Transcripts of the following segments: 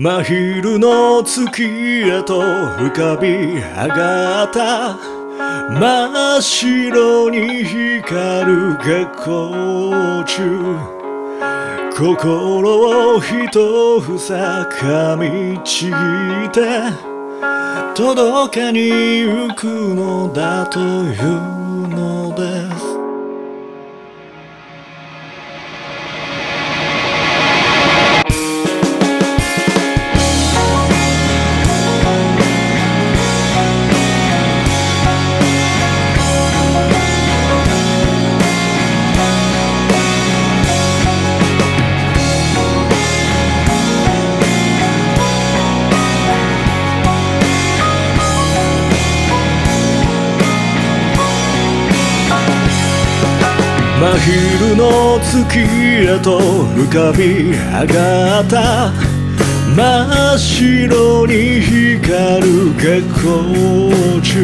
真昼の月へと浮かび上がった真っ白に光る月光中、心を一房噛みちぎって届けに行くのだというのです。真昼の月へと浮かび上がった真っ白に光る月光中、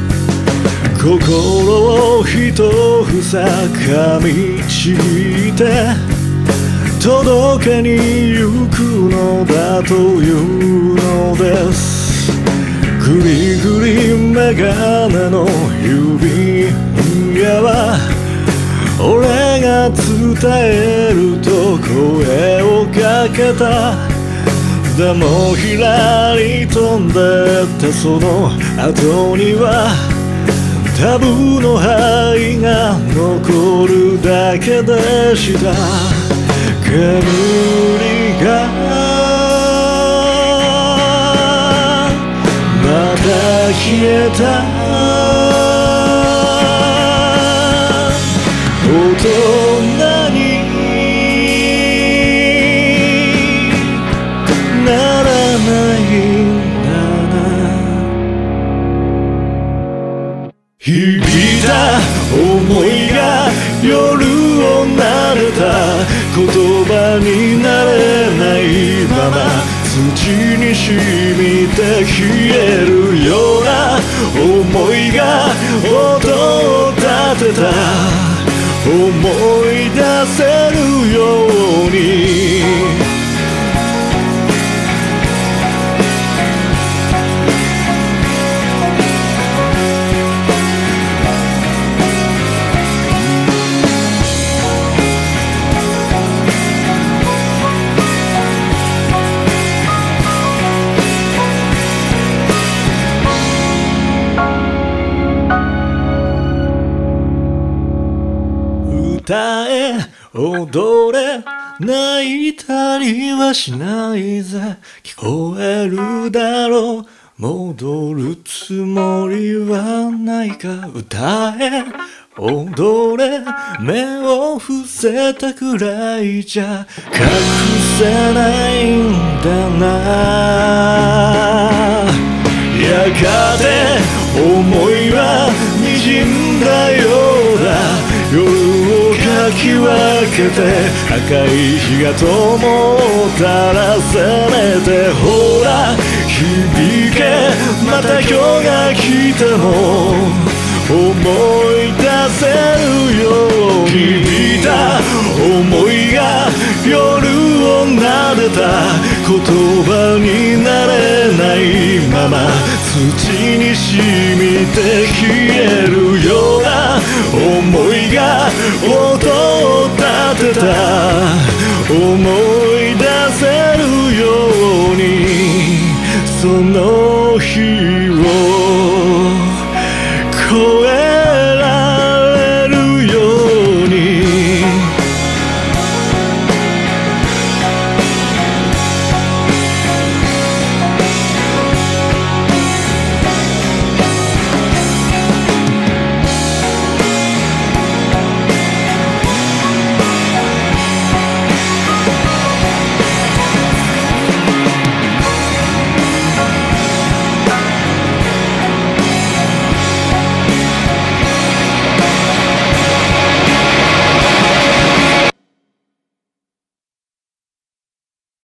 心を一房噛みちぎって届けに行くのだというのです。グリグリメガネの指輪は俺が伝えると声をかけた。でもひらり飛んでってその後にはタブの灰が残るだけでした。煙がまた消えた。大人にならないんだな。響いた想いが夜を撫でた。言葉になれないまま土に染みて消えるような想いが音を立てた。思い出せるように歌え踊れ泣いたりはしないぜ。聞こえるだろう戻るつもりはないか。歌え踊れ目を伏せたくらいじゃ隠せないんだな。やがて思いは滲んだようだ。夜をかき分けて赤い日が灯ったらせめてほら響け。また今日が来ても思い出せるように。響いた想いが夜を撫でた。言葉になれないまま土に染みて消えるような思いが音を立てた。思い出せるようにその日